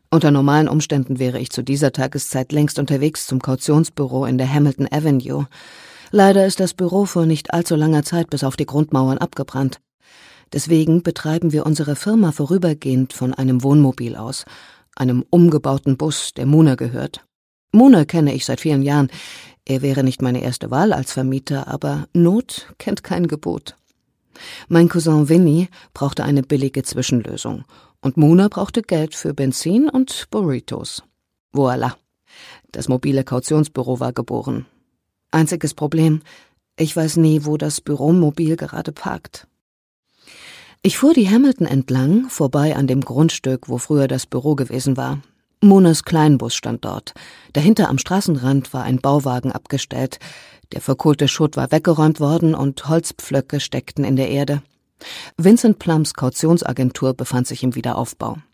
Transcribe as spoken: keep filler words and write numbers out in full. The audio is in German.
Unter normalen Umständen wäre ich zu dieser Tageszeit längst unterwegs zum Kautionsbüro in der Hamilton Avenue. Leider ist das Büro vor nicht allzu langer Zeit bis auf die Grundmauern abgebrannt. Deswegen betreiben wir unsere Firma vorübergehend von einem Wohnmobil aus, einem umgebauten Bus, der Muna gehört. Muna kenne ich seit vielen Jahren. Er wäre nicht meine erste Wahl als Vermieter, aber Not kennt kein Gebot. Mein Cousin Vinny brauchte eine billige Zwischenlösung und Muna brauchte Geld für Benzin und Burritos. Voila, das mobile Kautionsbüro war geboren. Einziges Problem, ich weiß nie, wo das Büromobil gerade parkt. Ich fuhr die Hamilton entlang, vorbei an dem Grundstück, wo früher das Büro gewesen war. Munas Kleinbus stand dort. Dahinter am Straßenrand war ein Bauwagen abgestellt. Der verkohlte Schutt war weggeräumt worden und Holzpflöcke steckten in der Erde. Vincent Plums Kautionsagentur befand sich im Wiederaufbau.